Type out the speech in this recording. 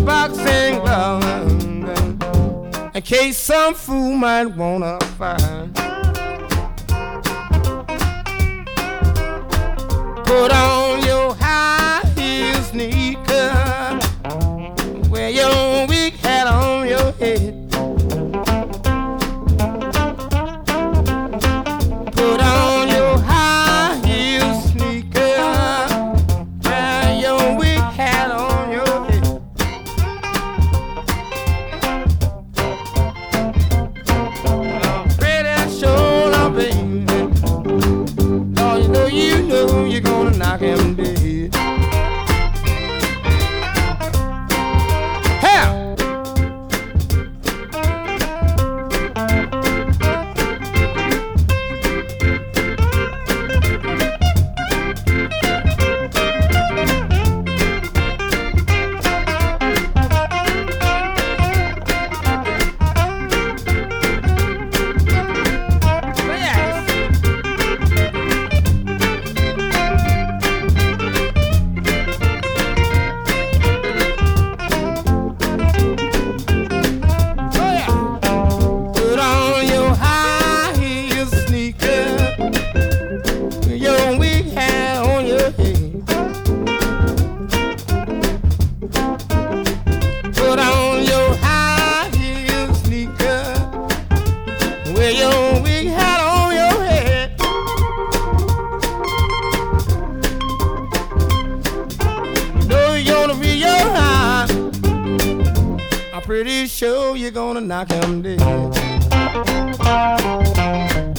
boxing glove in case some fool might wanna fight. Put on your high heel sneaker, wear your big hat on your head. Put on your high heel sneaker, wear your big hat on your head. Pretty sure, baby. Oh, you know you're gonna knock him dead. Pretty sure you're gonna knock him dead.